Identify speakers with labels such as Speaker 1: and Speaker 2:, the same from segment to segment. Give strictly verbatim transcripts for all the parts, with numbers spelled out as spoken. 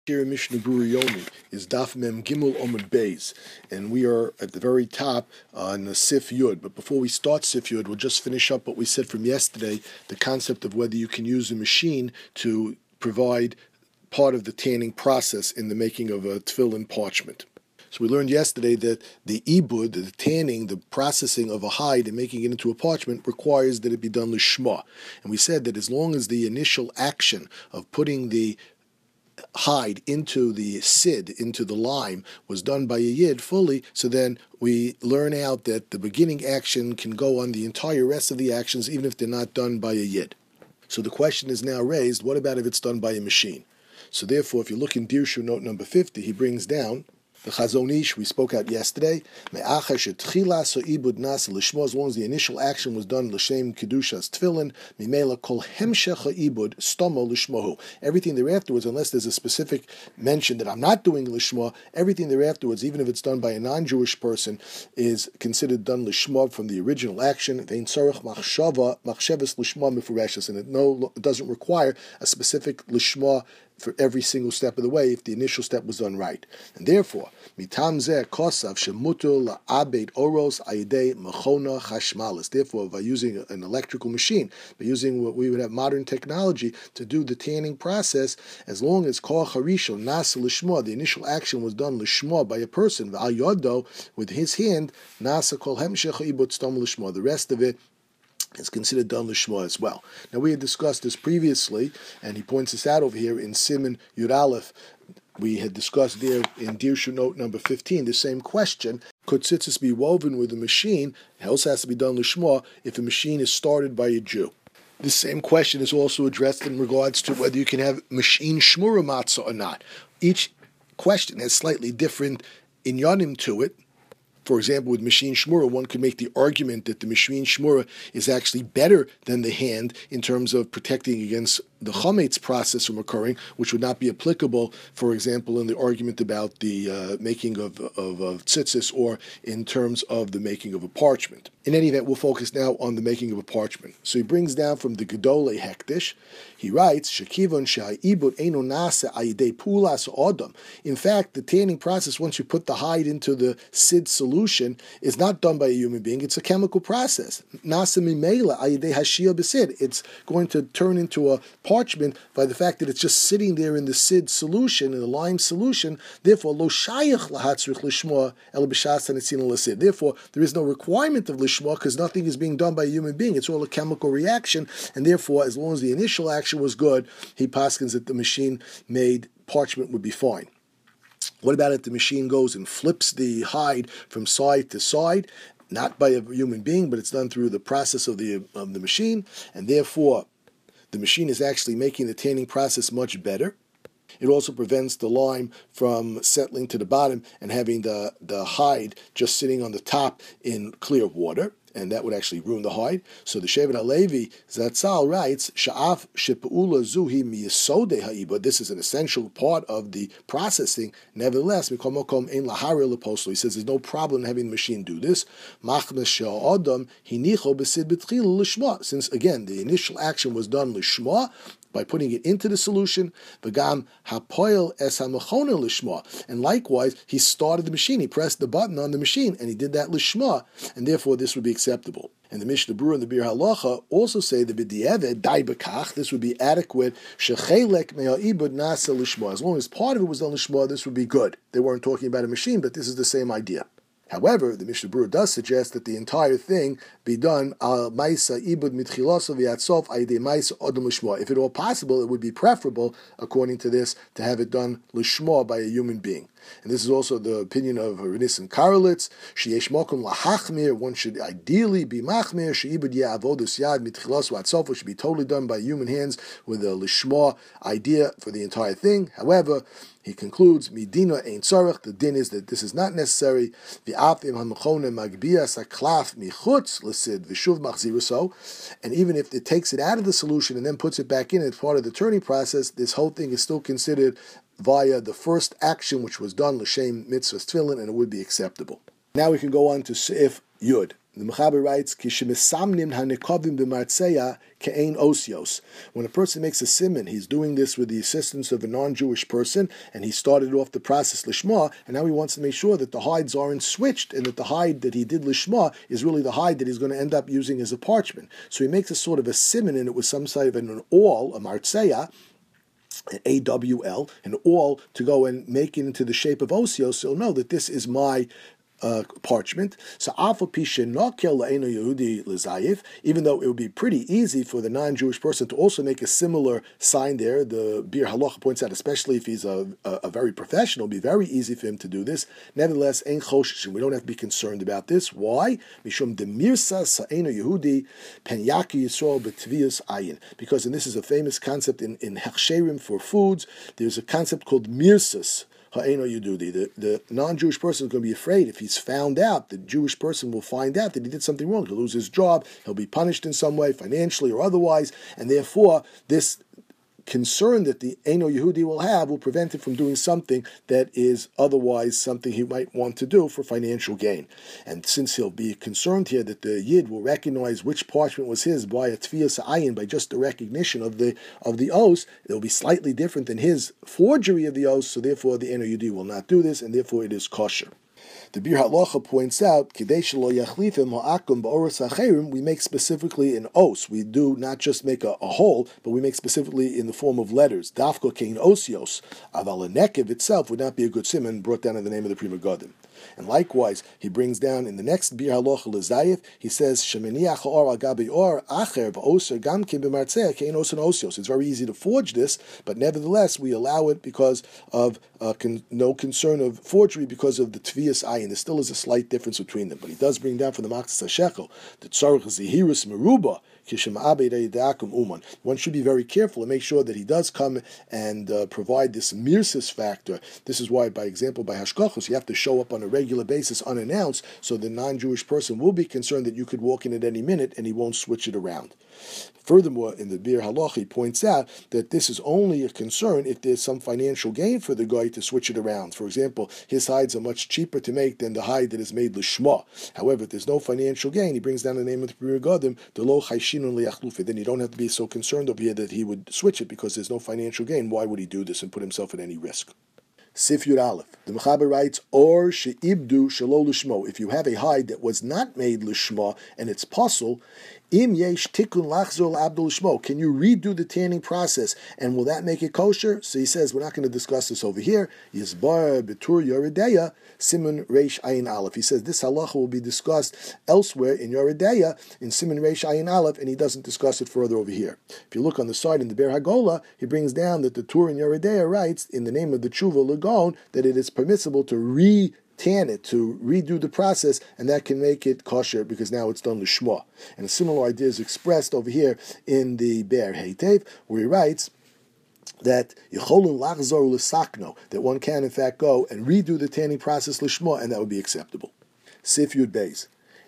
Speaker 1: Here in Mishnah Berurah Yomi is Daf Mem Gimel Omid Beis, and we are at the very top on uh, Sif Yud. But before we start Sif Yud, we'll just finish up what we said from yesterday, the concept of whether you can use a machine to provide part of the tanning process in the making of a tefillin parchment. So we learned yesterday that the ibud, the tanning, the processing of a hide and making it into a parchment requires that it be done lishma. And we said that as long as the initial action of putting the hide into the sid, into the lime, was done by a yid fully, so then we learn out that the beginning action can go on the entire rest of the actions, even if they're not done by a yid. So the question is now raised, what about if it's done by a machine? So therefore, if you look in Dirshu note number fifty, he brings down the Chazon Ish we spoke out yesterday. As long as the initial action was done l'shem kedushas tefillin, mimela kol hemshech ibud stomo lishmohu. Everything thereafterwards, unless there's a specific mention that I'm not doing lishma, everything thereafterwards, even if it's done by a non-Jewish person, is considered done lishma from the original action. Vein tzarich machshava machsheves lishma mifureshes, and it no it doesn't require a specific lishma for every single step of the way if the initial step was done right. And therefore, mitam zeh kosav shemutul la'abed oros ayidei mechona chashmalis. Therefore, by using an electrical machine, by using what we would have modern technology to do the tanning process, as long as kol harishon nasa lishma, the initial action was done lishma by a person, v'al yodo, with his hand, nasa kol hemshech ibut stom lishma. The rest of it is considered done lishma as well. Now we had discussed this previously, and he points this out over here in Siman Yud Aleph. We had discussed there in Dirshu note number fifteen the same question: could tzitzis be woven with a machine? It also has to be done lishma if a machine is started by a Jew. This same question is also addressed in regards to whether you can have machine shmura matzah or not. Each question has slightly different inyanim to it. For example, with machine shmura, one could make the argument that the machine shmura is actually better than the hand in terms of protecting against the chametz process from occurring, which would not be applicable, for example, in the argument about the uh, making of, of, of tzitzis or in terms of the making of a parchment. In any event, we'll focus now on the making of a parchment. So he brings down from the Gedolei Hektish, he writes, Shekivon sha'ibud eino nase ayidei pulas odom. In fact, the tanning process, once you put the hide into the sid solution, is not done by a human being. It's a chemical process. Nase mimela ayidei hashia b'sid. It's going to turn into a parchment by the fact that it's just sitting there in the sid solution, in the lime solution. Therefore, lo shayach lahatzrich lishma el b'shas hanitzin l'sid. Therefore, there is no requirement of lishma because nothing is being done by a human being. It's all a chemical reaction, and therefore, as long as the initial action was good, he paskins that the machine-made parchment would be fine. What about if the machine goes and flips the hide from side to side? Not by a human being, but it's done through the process of the of the machine, and therefore the machine is actually making the tanning process much better. It also prevents the lime from settling to the bottom and having the, the hide just sitting on the top in clear water, and that would actually ruin the hide. So the Shevet HaLevi Zatzal writes, Sha'af she'pe'ula zuhi miyesodei ha'ibud. This is an essential part of the processing. Nevertheless, mikol makom ein lahari leposlo. He says there's no problem having the machine do this. Machmes she'adam hinicho b'sid b'tchila lishma. Since, again, the initial action was done lishma, by putting it into the solution, v'gam hapoil es hamechona lishma, and likewise he started the machine. He pressed the button on the machine, and he did that lishma, and therefore this would be acceptable. And the Mishnah Berurah and the Bir Halacha also say the b'di'eved dai b'kach. This would be adequate. Shechelek me'a'ibud nasa lishma. As long as part of it was done lishma, this would be good. They weren't talking about a machine, but this is the same idea. However, the Mishnah Berurah does suggest that the entire thing be done al ma'isa ibud mitchiloso v'yatsof ayidei ma'isa odom lishma. If at all possible, it would be preferable, according to this, to have it done lishma by a human being. And this is also the opinion of Renissim Karelitz. Sheyesh mokum lahachmir. One should ideally be machmir. Sheibud ya'avodus yad mitchilos v'atsof, should be totally done by human hands with a lishma idea for the entire thing. However, he concludes, Midina ein tzarech. The din is that this is not necessary. V'afim hamechone magbias aklaf michutz l'sid v'shuv machziruso. And even if it takes it out of the solution and then puts it back in as part of the turning process, this whole thing is still considered via the first action, which was done l'shem mitzvah tefillin, and it would be acceptable. Now we can go on to Seif Yud. The Mechaber writes, "Kishemesamnim hanekovim b'martzeya ke'ein osios." When a person makes a siman, he's doing this with the assistance of a non-Jewish person, and he started off the process lishma, and now he wants to make sure that the hides aren't switched, and that the hide that he did lishma is really the hide that he's going to end up using as a parchment. So he makes a sort of a siman, and it was some sort of an awl, a martzeya, A W L, an awl to go and make it into the shape of osios, so he'll know that this is my Uh, parchment. So even though it would be pretty easy for the non-Jewish person to also make a similar sign there, the Bir Halacha points out, especially if he's a, a, a very professional, it'd be very easy for him to do this. Nevertheless, ein choshesh, we don't have to be concerned about this. Why? Mishum demirsa sa'eno Yehudi pen yaki Yisrael b'tvius ayin. Because, and this is a famous concept in, in hechsherim for foods, there's a concept called mirsas. The, the non-Jewish person is going to be afraid if he's found out, the Jewish person will find out that he did something wrong. He'll lose his job, he'll be punished in some way, financially or otherwise, and therefore this concern that the Eino Yehudi will have will prevent him from doing something that is otherwise something he might want to do for financial gain. And since he'll be concerned here that the Yid will recognize which parchment was his by a Tfiyas Ayin, by just the recognition of the of the oath, it'll be slightly different than his forgery of the oath, so therefore the Eino Yehudi will not do this, and therefore it is kosher. The Bir Halacha points out, we make specifically an os. We do not just make a, a hole, but we make specifically in the form of letters. Dafko kein osios. Aval a nekev itself would not be a good simon, brought down in the name of the Pri Megadim. And likewise, he brings down in the next Bir Halacha L'Zayif, he says, Shemeniach or agabi or acher v'oser gamkin b'martzeh kein os and osios. It's very easy to forge this, but nevertheless, we allow it because of uh, con- no concern of forgery because of the Tviyas Ayin. There still is a slight difference between them. But he does bring down for the Machzis HaShekel, the Tzarech Zehirus Meruba, one should be very careful and make sure that he does come and uh, provide this mirsis factor. This is why, by example, by hashkachos, you have to show up on a regular basis unannounced, so the non-Jewish person will be concerned that you could walk in at any minute and he won't switch it around. Furthermore, in the Bir Halacha, he points out that this is only a concern if there's some financial gain for the guy to switch it around. For example, his hides are much cheaper to make than the hide that is made l'shma. However, if there's no financial gain, he brings down the name of the Pri Megadim, the lo chayshinun liachlufe. Then you don't have to be so concerned over here that he would switch it because there's no financial gain. Why would he do this and put himself at any risk? Sif Yud Aleph. The Mechaber writes, or she'ibdu shelo l'shmo. If you have a hide that was not made l'shma and it's puzzle, im yesh tikun lachzor l'abdul shmo. Can you redo the tanning process and will that make it kosher? So he says we're not going to discuss this over here. Yisbar betur Yoredeya Siman Reish Ayin Aleph. He says this halacha will be discussed elsewhere in Yoredeya in Siman Reish Ayin Aleph, and he doesn't discuss it further over here. If you look on the side in the Ber Hagola, he brings down that the Tur in Yoredeya writes in the name of the Tshuva Lagon that it is permissible to re tan it, to redo the process, and that can make it kosher because now it's done l'shma. And a similar idea is expressed over here in the Ber Heitev, where he writes that yicholun lachzor l'sakno, that one can in fact go and redo the tanning process l'shma, and that would be acceptable. Sif Yud Beis.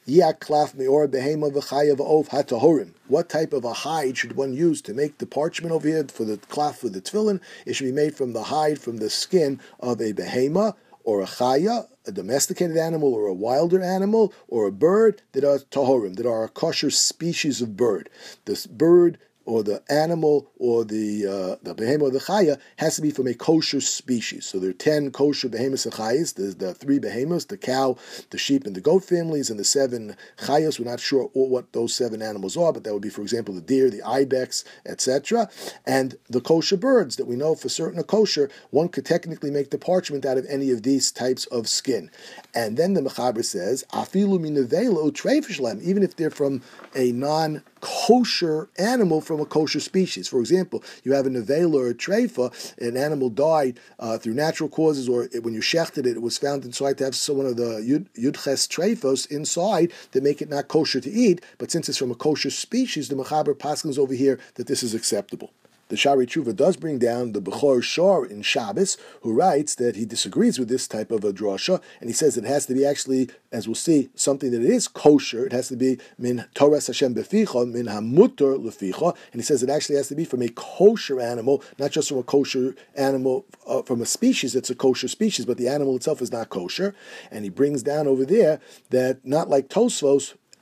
Speaker 1: What type of a hide should one use to make the parchment over here for the cloth for the tefillin? It should be made from the hide, from the skin of a behema, or a chaya, a domesticated animal, or a wilder animal, or a bird that are tahorim, that are a kosher species of bird. This bird or the animal or the uh, the behemoth or the chaya has to be from a kosher species. So there are ten kosher behemoths and chayas. There's the three behemoths, the cow, the sheep, and the goat families, and the seven chayas. We're not sure what those seven animals are, but that would be, for example, the deer, the ibex, et cetera. And the kosher birds that we know for certain are kosher. One could technically make the parchment out of any of these types of skin. And then the Mechaber says, afilu minavela utrefish lem, even if they're from a non-kosher animal from a kosher species. For example, you have a nevela or a treifa, an animal died uh, through natural causes, or it, when you shechted it, it was found inside to have some one of the yud, yudches treifos inside that make it not kosher to eat, but since it's from a kosher species, the Mechaber paskins over here that this is acceptable. The Shari Tshuva does bring down the Bechor Shor in Shabbos, who writes that he disagrees with this type of a drasha, and he says it has to be actually, as we'll see, something that is kosher. It has to be min Torah Hashem beficha, min hamuter leficha, and he says it actually has to be from a kosher animal, not just from a kosher animal, uh, from a species that's a kosher species, but the animal itself is not kosher. And he brings down over there that not like Tosfos,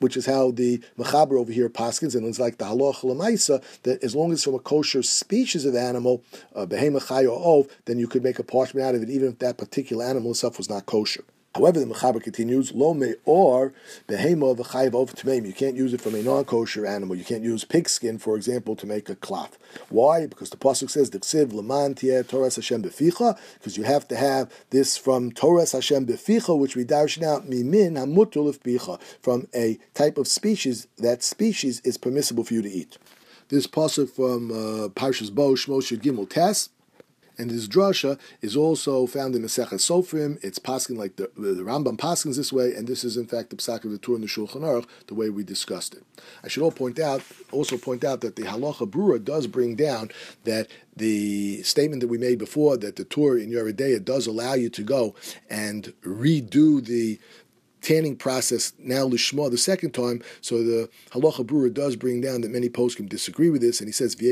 Speaker 1: which is how the Mechaber over here paskins, and it's like the Halacha L'maisa, that as long as from a kosher species of animal, uh, behema, chay, or ov, then you could make a parchment out of it, even if that particular animal itself was not kosher. However, the Mechaber continues, lo me or behema v'chayiv ov tmeim. You can't use it from a non-kosher animal. You can't use pigskin, for example, to make a cloth. Why? Because the pasuk says, "D'ksiv leman tieh Toras Hashem beficha," because you have to have this from Toras Hashem beficha, which we darshan out mimin hamutul bicha, from a type of species. That species is permissible for you to eat. This pasuk from uh, Parshas Bo Shmo Shud Gimel Tes. And this drasha is also found in Masechet Sofrim. It's paskin like the, the Rambam paskins this way, and this is in fact the psak of the Torah and the Shulchan Aruch, the way we discussed it. I should all point out, also point out that the Halacha Brura does bring down that the statement that we made before, that the Torah in Yoreh De'ah does allow you to go and redo the tanning process now lishma the second time. So the Halacha Brura does bring down that many poskim disagree with this, and he says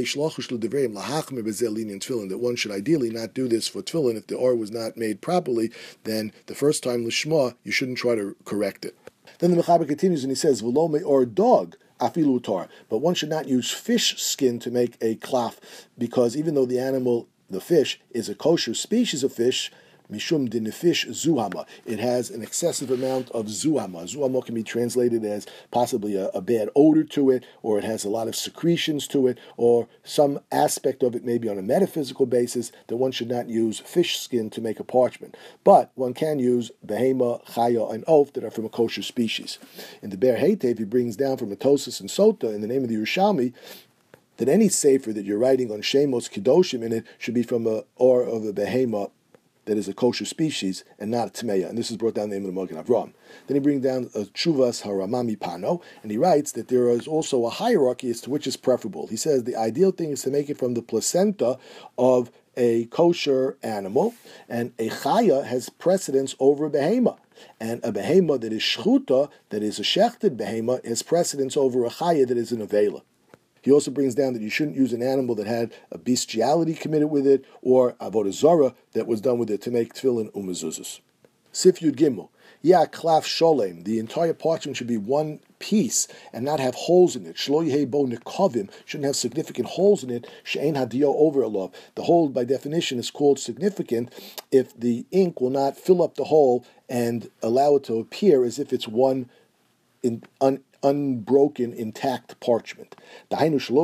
Speaker 1: that one should ideally not do this for tefillin. If the or was not made properly, then the first time lishma you shouldn't try to correct it. Then the Mechaber continues and he says v'lo or dog afilu tar, but one should not use fish skin to make a klaf, because even though the animal, the fish, is a kosher species of fish, Mishum dinifish zuhama. It has an excessive amount of zuhama. Zuhama can be translated as possibly a, a bad odor to it, or it has a lot of secretions to it, or some aspect of it maybe on a metaphysical basis that one should not use fish skin to make a parchment. But one can use behema, chaya, and oaf that are from a kosher species. In the Ber Heitev, he brings down from Atosis and Sota in the name of the Yerushalmi that any sefer that you're writing on Shemos Kedoshim in it should be from a or of a behema that is a kosher species and not a tmeya, and this is brought down in the name of the Magen Avraham. Then he brings down a Chuvas Haramami Pano, and he writes that there is also a hierarchy as to which is preferable. He says the ideal thing is to make it from the placenta of a kosher animal, and a chaya has precedence over a behema, and a behema that is shchuta, that is a shechted behema, has precedence over a chaya that is an avela. He also brings down that you shouldn't use an animal that had a bestiality committed with it, or avodah zarah that was done with it to make tefillin umezuzos. Sif Yud Gimel. Yeah, klaf sholem. The entire parchment should be one piece and not have holes in it. Shlo yehei bo nekovim. Shouldn't have significant holes in it. She'ein hadio over alav. The hole, by definition, is called significant if the ink will not fill up the hole and allow it to appear as if it's one in un. unbroken, intact parchment. That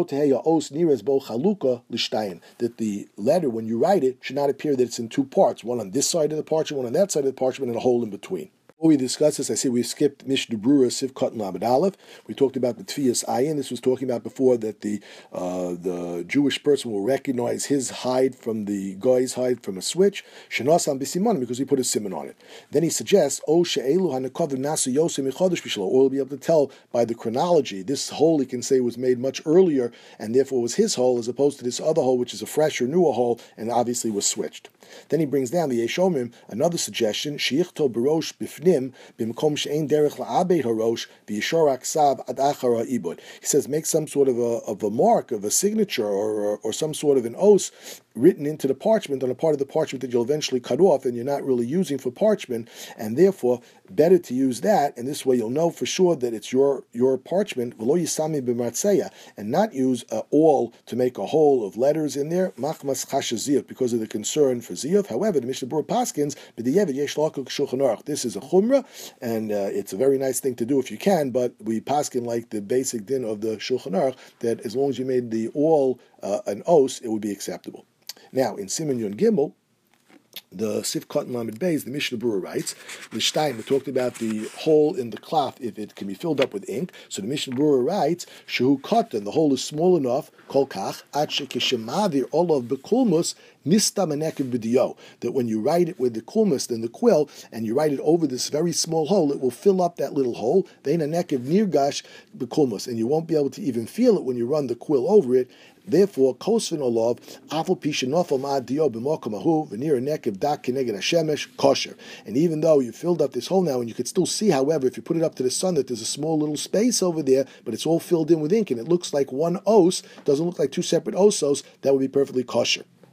Speaker 1: the letter, when you write it, should not appear that it's in two parts, one on this side of the parchment, one on that side of the parchment, and a hole in between. Before we discuss this, I see we skipped Mishnah Brura Sivkot and Lamed Aleph. We talked about the Tfiyas Ayin. This was talking about before that the uh, the Jewish person will recognize his hide from the guy's hide from a switch, Shenosam B'Siman, because he put a simon on it. Then he suggests, O She'elu HaNekavim Nasu Yosem Yichodesh B'Shlo, or we'll be able to tell by the chronology. This hole, he can say, was made much earlier, and therefore was his hole, as opposed to this other hole, which is a fresher, newer hole, and obviously was switched. Then he brings down the Yeshomim, another suggestion, Sheichto B'Rosh B'Fnim, B'Mkom She'ein Derech La'abei HaRosh, V'Yishor Aksav Ad Achar HaIbud. He says, make some sort of a, of a mark, of a signature, or, or, or some sort of an oath written into the parchment on a part of the parchment that you'll eventually cut off and you're not really using for parchment, and therefore better to use that, and this way you'll know for sure that it's your your parchment, v'lo yisami b'martzeya, and not use uh, all to make a hole of letters in there, machmas chashaziyot, because of the concern for ziyot. However, the Mishnah Brura paskins, b'diyevet yesh l'akol Shulchan Aruch. This is a chumrah, and uh, it's a very nice thing to do if you can, but we paskin like the basic din of the Shulchan Aruch, that as long as you made the all uh, an os, it would be acceptable. Now, in Siman Yun Gimel, the Sifkot and Lamed Beis, the Mishnah Brura writes, L'shtayim, we talked about the hole in the cloth, if it can be filled up with ink. So the Mishnah Brura writes, Shehu Kotan, the hole is small enough, Kol Kach, Ad Shekeshemavir Olav Bekulmus, Mista Menekev B'Diyo, that when you write it with the kulmus, then the quill, and you write it over this very small hole, it will fill up that little hole, Veina Nekev Nirgash Bekulmus, and you won't be able to even feel it when you run the quill over it. Therefore, kosvin olav afal pisha nofal ma'adio b'mokom ahu v'nir nekev dak keneged hashemesh kosher. And even though you filled up this hole now, and you could still see, however, if you put it up to the sun, that there's a small little space over there, but it's all filled in with ink, and it looks like one os, doesn't look like two separate osos, that would be perfectly kosher.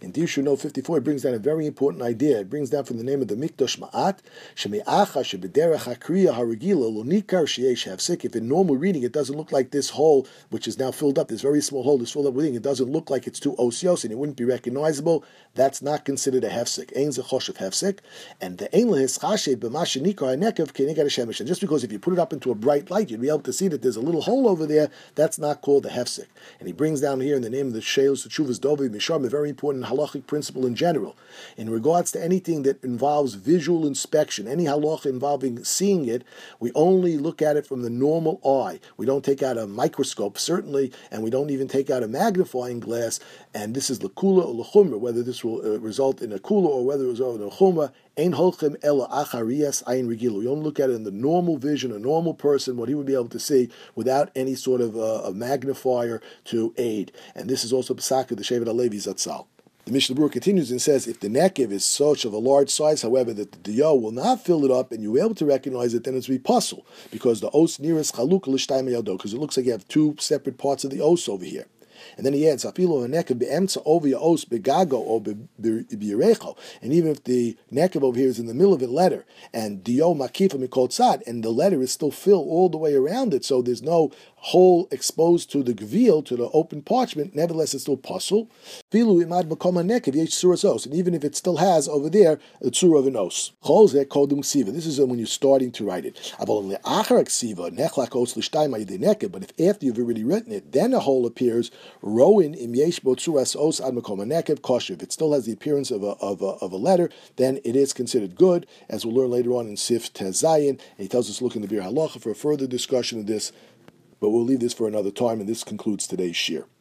Speaker 1: In Dirshu Note fifty-four, it brings down a very important idea. It brings down from the name of the Mikdash Ma'at, Sheme'acha Shebederech HaKriya Harigila Lo Nikar Sheyesh Hefsek. If in normal reading it doesn't look like this hole, which is now filled up, this very small hole is filled up with ink, it doesn't look like it's two osios and it wouldn't be recognizable, that's not considered a Hefsek. Ein Zechoshev Hefsek. And the Ein Lehischashe B'Mashe Nikar HaNekev Kenegad HaShemesh. And just because if you put it up into a bright light, you'd be able to see that there's a little hole over there, that's not called a Hefsek. And he brings down here in the name of the Sheilus Teshuvas Dovi Misham a very important halachic principle in general. In regards to anything that involves visual inspection, any halacha involving seeing it, we only look at it from the normal eye. We don't take out a microscope, certainly, and we don't even take out a magnifying glass. And this is l'kula or l'chumra, whether this will uh, result in a kula or whether it result in a chumra. Ein holchem ela acharias ayin regilu. We only look at it in the normal vision, a normal person, what he would be able to see without any sort of uh, a magnifier to aid. And this is also Pesach of the Shevet HaLevi Zatzal. The Mishnah Berurah continues and says, if the nekev is such of a large size, however, that the diyo will not fill it up and you're able to recognize it, then it's be puzzle, because the os nearest chaluk l'shtayim yado, because it looks like you have two separate parts of the os over here. And then he adds, afilu nekev be'emtza over your os begago or be'irecho. And even if the nekev over here is in the middle of a letter, and diyo makifa mikol tzad, and the letter is still filled all the way around it, so there's no hole exposed to the gvil, to the open parchment, nevertheless it's still puzzle. Filu imad makoma nekev yesh tzuras os, and even if it still has over there a tzura of an os. Chol zeh kodum ksiva. This is when you're starting to write it. Avol le'achar ksiva nechlak os l'shtayim ayidei nekev. But if after you've already written it, then a hole appears. Roin im yesh bo tzuras os ad makoma nekev kosher. If it still has the appearance of a of a of a letter, then it is considered good, as we'll learn later on in Sif Tezayin. And he tells us look in the Bir Halacha for a further discussion of this. But we'll leave this for another time, and this concludes today's shir.